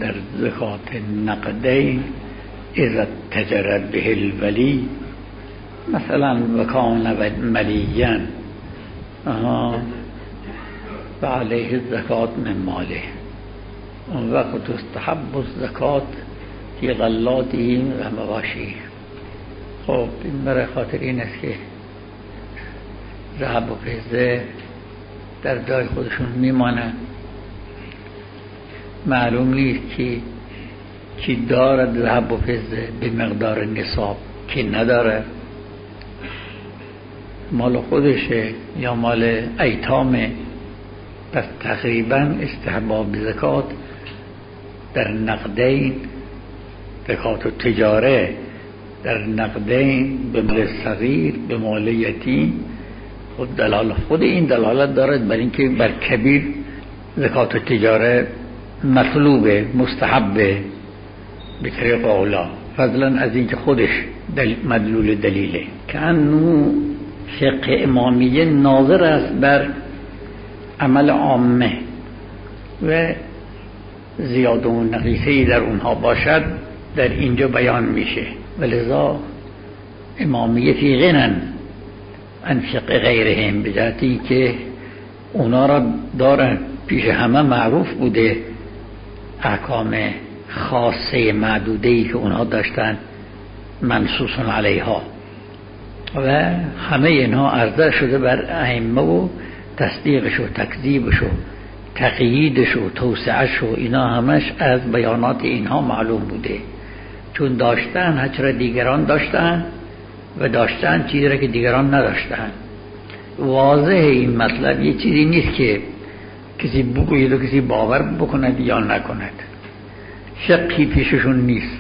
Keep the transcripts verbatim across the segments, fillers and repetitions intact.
در زکات نقدین اذا تجر به الولی، مثلا وکان ملیا و علیه الزکات من ماله، اون وقت تستحب الزکات فی غلاته و مواشیه. خب این برای خاطر این است که ذهب و فضه در جای خودشون میمانند. معلوم نیست که کی دارد ذهب و فضه به مقدار نصاب، کی نداره، مال خودشه یا مال ایتامه. پس تقریبا استحباب زکات در نقدین، زکات و تجاره در نقدین به مال صغیر، به مال یتیم، خود دلالت خود این دلالت دارد بر اینکه بر کبیر زکات و تجاره مطلوبه، مستحبه به طریق اولا، فضلا از اینکه خودش دل مدلول دلیله. که انو فقه امامیه ناظر است بر عمل عامه و زیاده و نقیصه‌ای در اونها باشد در اینجا بیان میشه، ولذا امامیه فی غنن عن فقه غیرهم، به جهتی که اونا را دارن، پیش همه معروف بوده احکام خاصه معدوده‌ای که اونها داشتن منصوص علیها و همه اینها عرضه شده بر ائمه و تصدیقش و تکذیبش و تقییدش و توسعهش و اینا همش از بیانات اینها معلوم بوده، چون داشتن هرچه را دیگران داشتن و داشتن چیزی را که دیگران نداشتن. واضح این مطلب یه چیزی نیست که کسی بگوید و کسی باور بکند یا نکند، شقی پیششون نیست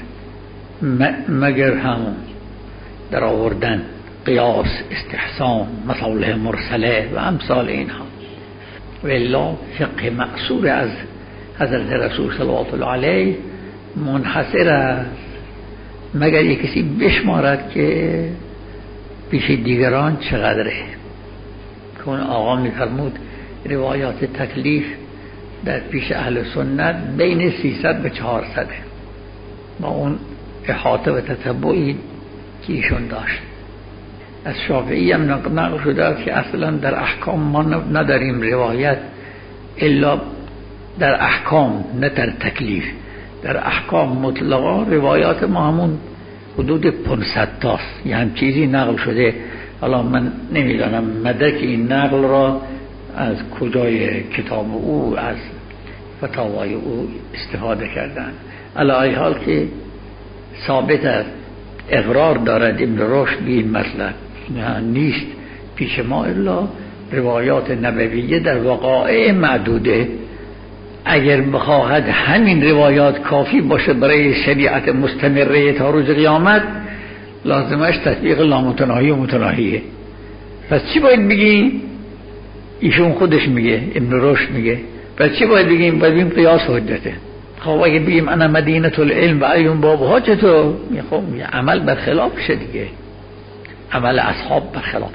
مگر همون در آوردن قیاس، استحسان، مصالح مرسله و امثال اینها. و الا فقه مأثور از حضرت رسول صلوات الله علیه منحصر است، مگر یک کسی بشمارد که پیش دیگران چقدره. که اون آقا میفرمود روایات تکلیف در پیش اهل سنت بین سیصد به چهارصد، با اون احاطه و تتبعی که ایشون داشت. از شافعی هم نقل شده است که اصلا در احکام ما نداریم روایت الا در احکام، نه در تکلیف. در احکام مطلقا روایات ما همون حدود پانصد تاست، یه هم چیزی نقل شده. حالا من نمیدانم مدرک این نقل را از کجای کتاب او، از فتاوای او استفاده کردن. علی ای حال که ثابت است، اقرار دارد ابن رشد به این مطلب، نیست پیش ما الا روایات نبویه در وقایع معدوده. اگر بخواهد همین روایات کافی باشه برای شریعت مستمره تا روز قیامت، لازمش تطبیق لامتناهی و متناهیه. پس چی باید بگیم؟ ایشون خودش میگه، ابن رشد میگه. پس چی باید بگیم؟ باید بگیم قیاس حجته. خب اگه بگیم انا مدینه العلم و ایون بابها، چطور؟ خب عمل برخلافشه دیگه، عمل اصحاب برخلاف.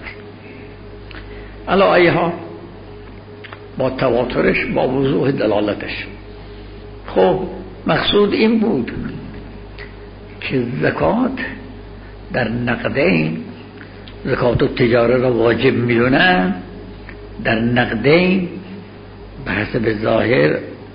علی ایها با تواترش، با وضوح دلالتش. خب مقصود این بود که زکات در نقدین، زکات و تجاره را واجب میدونن در نقدین به حسب ظاهر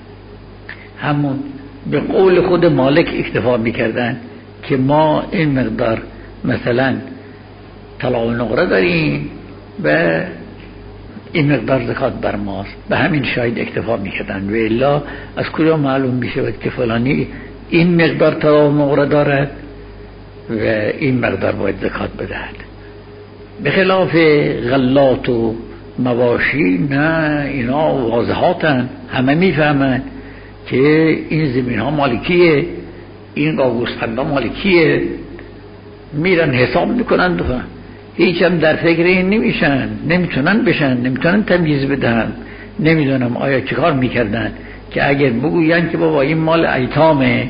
همون به قول خود مالک اکتفا میکردن که ما این مقدار مثلا طلا و نقره داریم و این مقدار زکات بر ماست، به همین شاید اکتفا میکردن. و الا از کجا معلوم میشود که فلانی این مقدار طلا و نقره دارد و این مقدار باید زکات بدهد؟ به خلاف غلات و مواشی نه، اینا واضحاتن، همه میفهمن که این زمین ها مالکیه، این گاوگوسفند ها مالکیه، میرن حساب میکنن، هیچ هم در فکر این نمیشن، نمیتونن بشن، نمیتونن تمیز بدن. نمیدونم آیا چیکار میکردن که اگر بگوین که بابا این مال ایتامه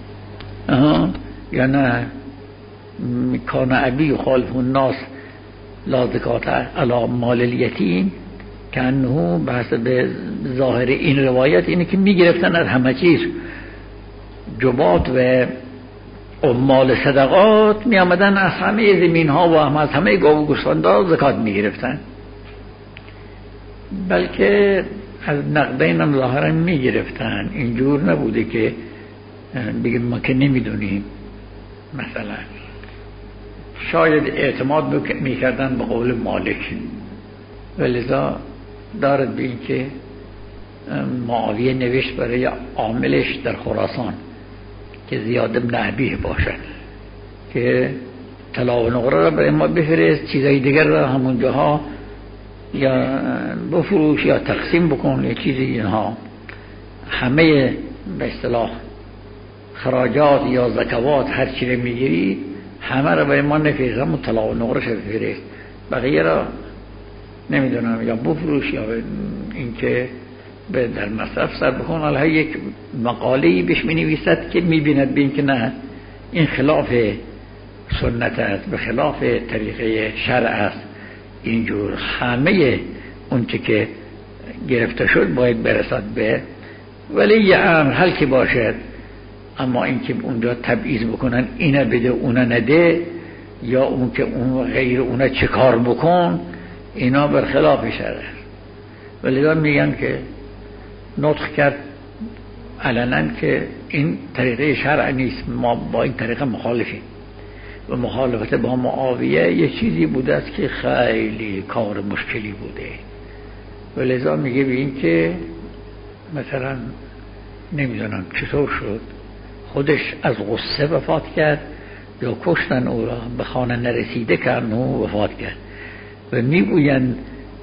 یا نه، کان ابی خالف الناس لا زکات علی مال الیتیم، که انه به حسب ظاهر این روایت اینه که میگرفتن از همه چیز، جبات و عمال صدقات می آمدن از همه زمین ها و هم از همه گاو و گوسفندها زکات می گرفتن، بلکه از نقدین هم ظاهرا می گرفتن. اینجور نبوده که بگیم ما که نمیدونیم. مثلا شاید اعتماد می کردن به قول مالک، ولذا دارد به این که معاویه نوشت برای عاملش در خراسان که زیاد بن ابیه باشد که طلا و نقره را برای ما بفرست، چیزای دیگر را همون جاها یا بفروش یا تقسیم بکن یا چیزی اینها. همه به اصطلاح خراجات یا زکوات هر چی را میگیری همه را برای ما نفرست، همون طلا و نقره شد بفرست، بقیه را نمیدونم یا بفروش یا اینکه به در مصرف سر بکن. حالا یک مقاله‌ای بهش می‌نویسد که می‌بیند بین که نه این خلاف سنت است، به خلاف طریقه شرع است، اینجور همه اون چه که گرفته شد باید برسد به ولی امر حل که باشد. اما اینکه اونجا تبعیض بکنن اینه بده اونه نده یا اون که اون غیر اونه چه کار بکن، اینا برخلاف شرع. ولی میگن که نطق کرد علنا که این طریقه شرع نیست، ما با این طریقه مخالفیم و مخالفت با معاویه یک چیزی بوده است که خیلی کار مشکلی بوده. ولذا میگه به این که مثلا نمیدونم چطور شد خودش از غصه وفات کرد یا کشتن او را، به خانه نرسیده که او وفات کرد. و میگویند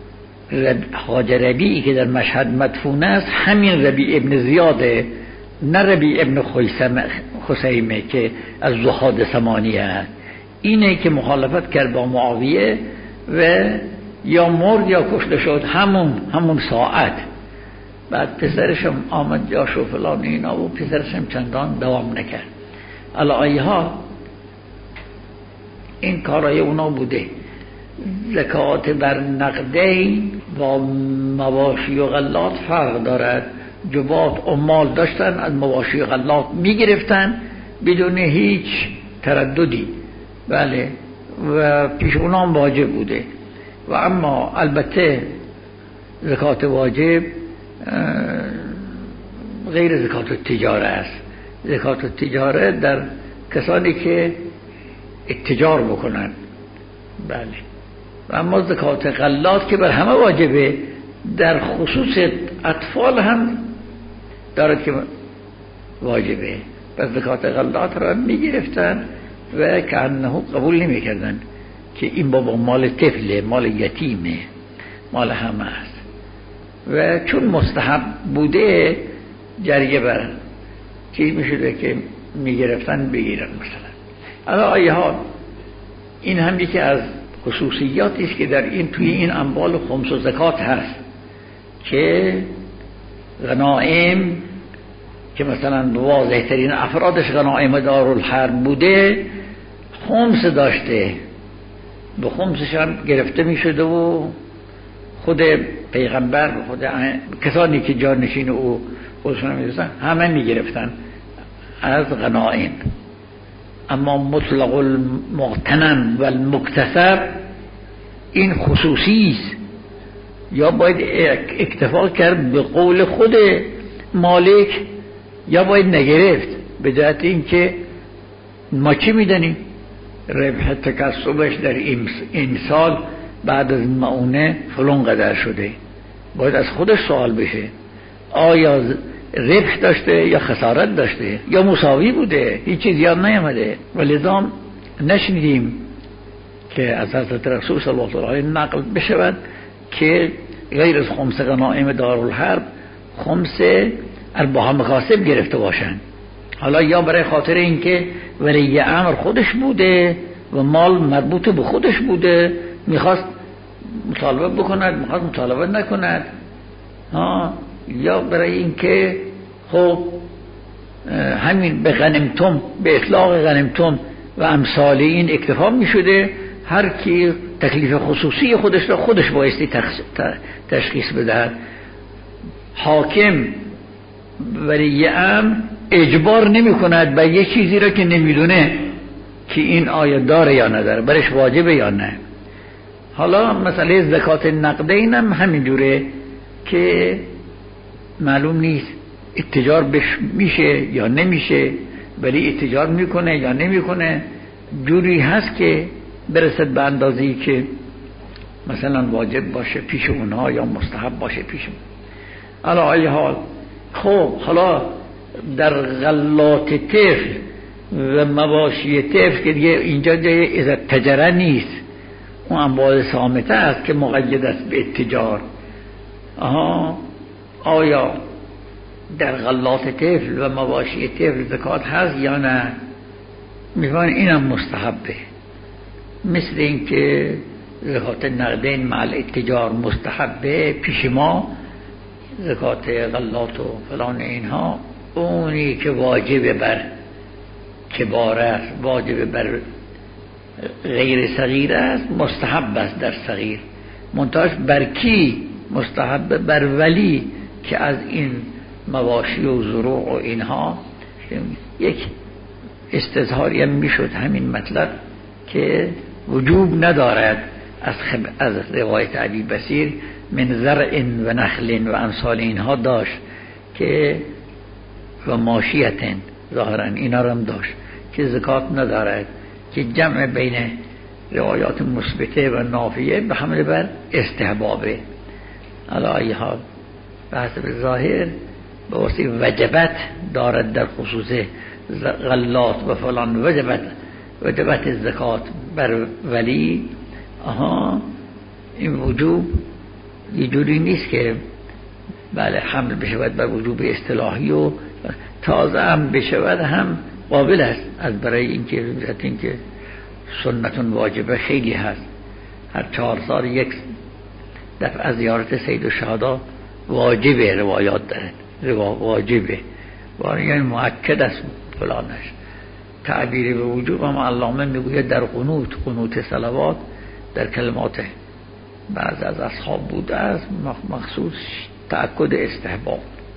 خواجه ربیعی که در مشهد مدفون است همین ربیع ابن زیاده، نه ربیع ابن خسیمه که از زهاد ثمانیه است. اینه که مخالفت کرد با معاویه و یا مرد یا کشته شد همون همون ساعت. بعد پسرشم آمد جاش و فلان اینا و پسرشم چندان دوام نکرد. علی ها این کارای اونا بوده. زکات بر نقدین و مواشی و غلات فرق دارد. جبات عمال داشتن از مواشی و غلات می گرفتن بدون هیچ ترددی، بله، و پیش اونام واجب بوده. و اما البته زکات واجب غیر زکات التجاره است. زکات التجاره در کسانی که اتجار بکنن، بله. و اما زکات غلات که بر همه واجبه، در خصوص اطفال هم دارد که واجبه. پس زکات غلات را می گرفتن و که انه قبول نمی کردن که این بابا مال طفله، مال یتیمه، مال همه است. و چون مستحب بوده جریه بر چیز می شده که می گرفتن بگیرن. مثلا اما آیه ها این هم یکی از خصوصیاتی است که در این توی این اموال خمس و زکات هست که غنائم که مثلا واضح ترین افرادش غنائم دارالحرب بوده خمس داشته، به خمسش هم گرفته می شده و خود پیغمبر خود کسانی که جانشین او خودشون می رسن همه می گرفتن از غنائم. اما مطلق المغتنم و المکتسب این خصوصی است، یا باید اکتفا کرد به قول خود مالک یا باید نگرفت، به جهت این که ما چی میدنیم ربح تکسبش در این سال بعد از معونه فلان قدر شده، باید از خودش سوال بشه آیا ربح داشته یا خسارت داشته یا مساوی بوده، هیچ چیز یاد نیامده. ولذا نشنیدیم که از حضرت رسول صلی الله علیه و نقل بشود که غیر از خمس غنائم دارالحرب خمس ارباح مکاسب گرفته باشند. حالا یا برای خاطر اینکه ولی امر خودش بوده و مال مربوط به خودش بوده میخواست مطالبه بکند، میخواست مطالبه نکند، ها، یا برای اینکه خب همین به غنیمتم، به اطلاق غنیمتم و امثال این اکتفا می شده، هر کی تکلیف خصوصی خودش را خودش بایستی تشخیص بده. حاکم ولی امر اجبار نمی کند به یه چیزی را که نمیدونه که این آیا داره یا نداره، برش واجبه یا نه. حالا مسئله زکات نقدین هم همینجوره که معلوم نیست اتجار بش میشه یا نمیشه، ولی اتجار میکنه یا نمیکنه. جوری هست که برسد به اندازه‌ای که مثلا واجب باشه پیش اونها یا مستحب باشه پیش اونها. علی ای حال خب حالا در غلات طفل و مواشی طفل که دیگه اینجا جای ازت تجره نیست، اون اموال صامته است که مقید است به اتجار. آها آیا در غلات طفل و مواشی طفل زکات هست یا نه؟ میفهمن اینم مستحبه، مثل این که زکات نقدین مع الاتجار مستحبه پیش ما، زکات غلات و فلان اینها اونی که واجب بر کبار است، واجب بر غیر صغیر است، مستحب است در صغیر. منتهاش بر کی مستحب؟ بر ولی که از این مواشی و زروع و اینها. یک استظهاری هم میشد همین مطلب که وجوب ندارد از, خب... از روایت ابی بصیر من زرع و نخل و امثال اینها داشت که و ماشیتن ظاهرا اینا رو هم داشت که زکات ندارد، که جمع بین روایات مثبته و نافیه به حمل بر استحبابه. علی ای حال به حسب ظاهر به واسه وجبت دارد در خصوص غلات و فلان، وجبت وجبت زکات بر ولی. آها این وجوب یه جوری نیست که بله حمل بشود بر وجوب اصطلاحی و تازه هم بشود هم قابل است، از برای اینکه اینکه سنتون واجبه خیلی هست. هر چهار سال یک دفعه زیارت سید الشهدا واجبه، روایات دارد واجبه و یعنی مؤکد است فلانش. تعبیر به وجوب هم علامه میگوید در قنوت قنوت صلوات در کلمات بعض از اصحاب بوده است مخصوص تأکد استحباب.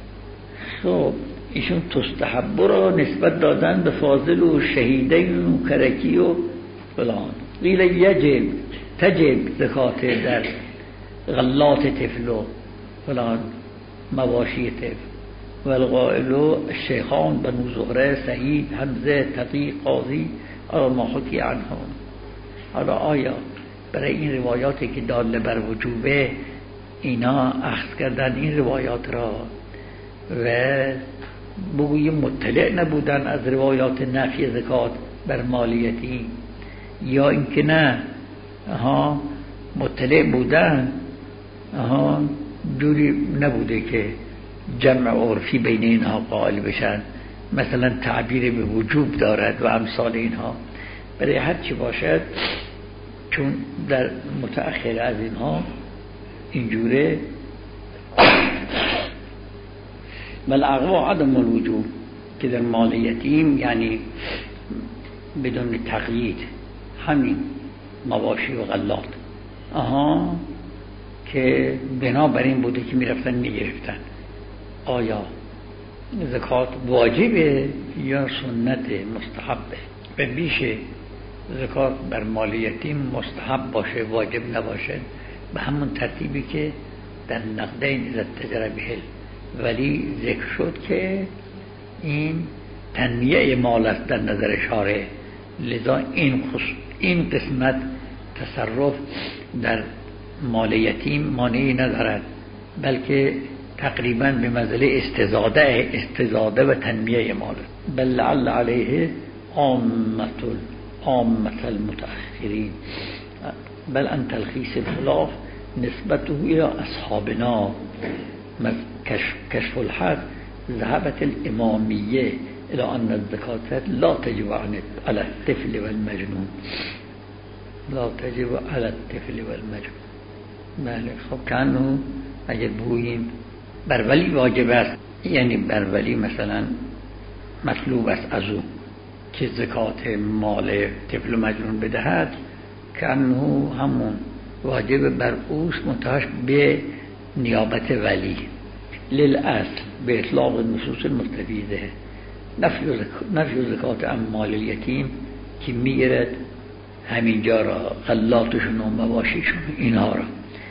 خب ایشون تستحب را نسبت دادن به فاضل و شهیدین و کرکی و فلان. قیل یجب تجب زکات در غلات طفل و فلان مواشی طفل. و القائل الشیخان بنو زهره سعید حمزه تقی قاضی آیا ما حکی عنهم. حالا آیا برای این روایاتی که داله بر وجوبه اینا اخذ کردن این روایات را و بگوییم مطلع نبودن از روایات نفی زکات بر مالیتی، یا اینکه نه ها مطلع بودن ها جوری نبوده که جمع عرفی بین اینها قائل بشن، مثلا تعبیر به وجوب دارد و امثال اینها. برای هر چی باشد چون در متأخر از اینها اینجوره بل اقوا عدم الوجوب که در مال یتیم یعنی بدون تقیید همین مواشی و غلات آها که بنابراین بوده که میرفتن میگرفتن. آیا زکات واجبه یا سنت مستحبه؟ به بیشه زکات بر مال یتیم مستحب باشه واجب نباشه، به همون ترتیبی که در نقدین اذا تجر بهل ولی ذکر شد که این تنمیه مال است در نظر شارع، لذا این این قسمت تصرف در مال یتیم مانعی ندارد، بلکه تقریبا به منزله استزاده استزاده و تنمیه مال. بل لعل علیه عامة عامة المتأخرین بل ان تلخیص الخلاف نسبته الى اصحابنا کشف الحق ذهبت الامامیه الى ان الزکات لا تجب على الطفل والمجنون لا تجب على الطفل والمجنون. بله خب کنو اگر بگوییم بر ولی واجب است، یعنی بر ولی مثلا مطلوب است از او که زکات مال طفل و مجنون بدهد، کنو همون واجب بر اوست منتهاش به نیابت ولی للاصل به اطلاق نصوص المستفیده نفی زکات اموال الیتیم که میگیرد همینجا را غلاتشون و مواشیشون اینها را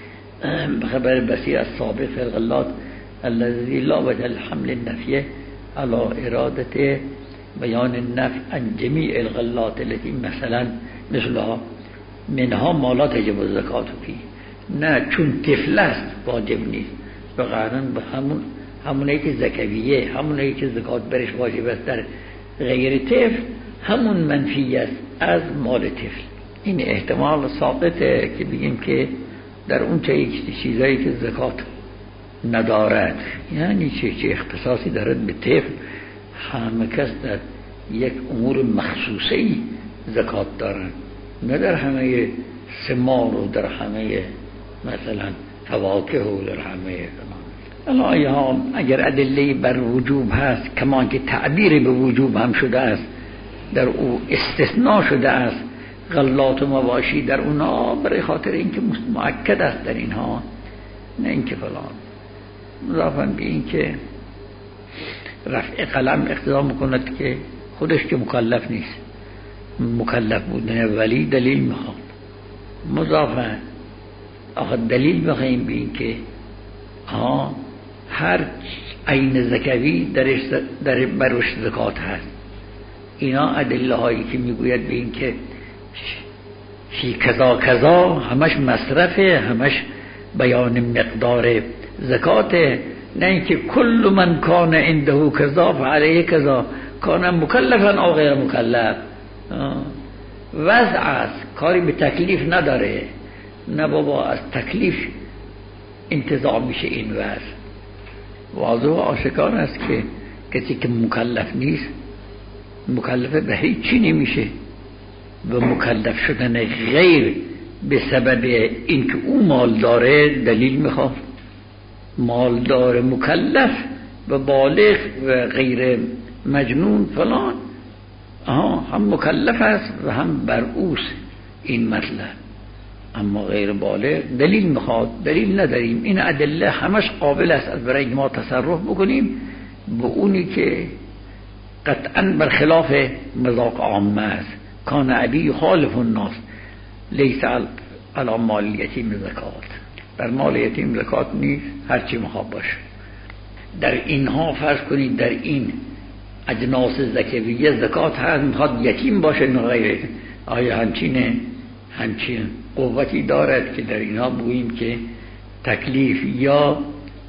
خبر بسیع از سابق فی الغلات الذي لا وجه الحمل النفیه على ارادت بیان النفع عن جمیع الغلات التي مثلا مثلها منها ما تجب الزکات فی، نه چون طفل است واجب نیست، بقرن به همون همونایی که زکویه، همونایی که زکات برش واجب است در غیر طفل، همون منفی است از مال طفل. این احتمال ساقطه که بگیم که در اون چیزایی که زکات ندارد، یعنی چه چه اختصاصی دارد به طفل، همه کس در یک امور مخصوصی زکات دارن، نه در همه ثمار و در همه مثلا فواکه و در همه الان اگر ادله بر وجوب هست، کمان که تعبیر به وجوب هم شده است، در او استثناء شده است غلات و مواشی در اونا، برای خاطر اینکه مؤکد است در اینها، نه اینکه فلان. مضافاً به این که رفع قلم اقتضا میکند که خودش که مکلف نیست، مکلف بودن ولی دلیل میخواد. مضافاً آخه دلیل بخوایم به این که ها هر عین زکوی درش در بروش زکات هست، اینا ادله هایی که میگوید به این که فی کذا کذا همش مصرفه، همش بیان مقدار زکاته، نه اینکه کل من کان عنده کذا فعلیه کذا کان مکلفا او غیر مکلف. وضع است، کاری به تکلیف نداره، نه بابا از تکلیف انتزاع میشه این وضع. واضح و آشکار است که کسی که مکلف نیست مکلف به هیچ چی نمیشه، و مکلف شدن غیر به سبب اینکه او مال داره دلیل میخواد. مالدار مکلف و بالغ و غیر مجنون فلان آها هم مکلف است و هم بر اوست این مطلب، اما غیر بالغ دلیل میخواد. دلیل نداریم، این ادله همش قابل است از برای ما تصرف بکنیم به اونی که قطعا برخلاف مذاق عامه است. کان ابی خالف الناس لیس علی مال یتیم زکات، بر مال یتیم زکات نیست هرچی میخواد باشه. در اینها فرض کنید در این اجناس زکویه زکات هست، میخواد یتیم باشه نه غیر، آیا همچینه همچین قوتی دارد که در اینها بگوییم که تکلیف یا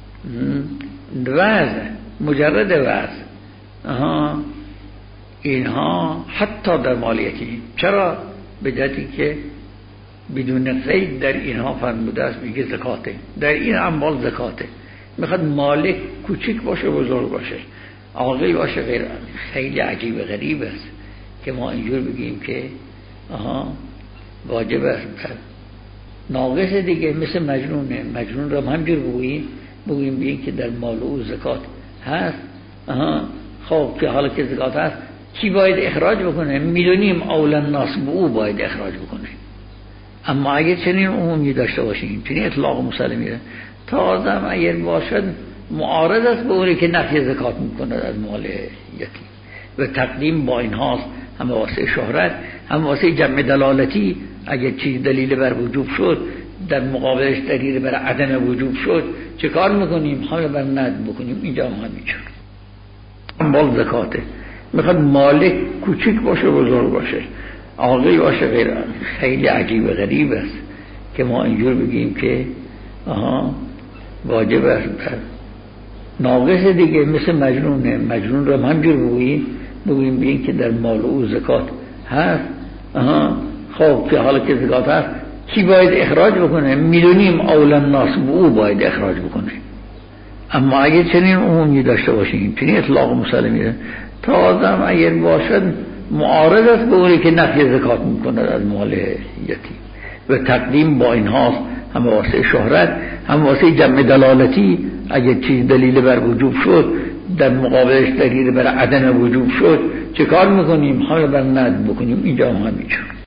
وضع مجرد وضع آها اینها حتی در مال یتیم. چرا؟ به جهتی که بدون قید در اینها فرموده است میگه زکاته، در این اموال زکاته. میخواد مالک کوچک باشه بزرگ باشه، عاقل باشه غیر. خیلی عجیب و غریب است که ما اینجور بگیم که آها واجب است. ناقص دیگه مثل مجنونه، مجنون را همجور بگوییم بگوییم بگیم که در مال او زکات هست. آها خب که حالا که زکات هست کی باید اخراج بکنه؟ میدونیم اولا الناس به او باید اخراج بکنه، اما اگر چنین عمومی داشته باشیم چنین اطلاق مسلمیه تازه اگر باشد معارض است به اونی که نفی زکات میکنه از مال یتیم. و تقدیم با این هاست، هم واسه شهرت هم واسه جمع دلالتی. اگر چیز دلیل بر وجوب شد در مقابلش دلیل بر عدم وجوب شد چه کار میکنیم؟ حالا بر ند بکنیم. اینجا هم همینجور اموال زکاته. میخواد مالک کوچک باشه بزرگ باشه، عاقل باشه غیر. خیلی عجیب و غریب است که ما اینجور بگیم که آها واجب است. ناقص دیگه مثل مجنونه، مجنون رو همجور بگوییم بگوییم بگیم که در مال او زکات هست. آها خب که حالا که زکات هست کی باید اخراج بکنه؟ میدونیم اولا الناس به او باید اخراج بکنه، اما اگر چنین عمومی داشته باشیم چنین اطلاق مسلمیه تازه اگر باشد معارض است به اونی که نفی زکات میکنه از مال یتیم. و تقدیم با این هاست، هم واسه شهرت هم واسه جمع دلالتی. اگر چیز دلیل بر وجوب شد در مقابلش دلیل بر عدم وجوب شد چه کار میکنیم؟ حالا بر ند بکنیم. اینجا هم همینجور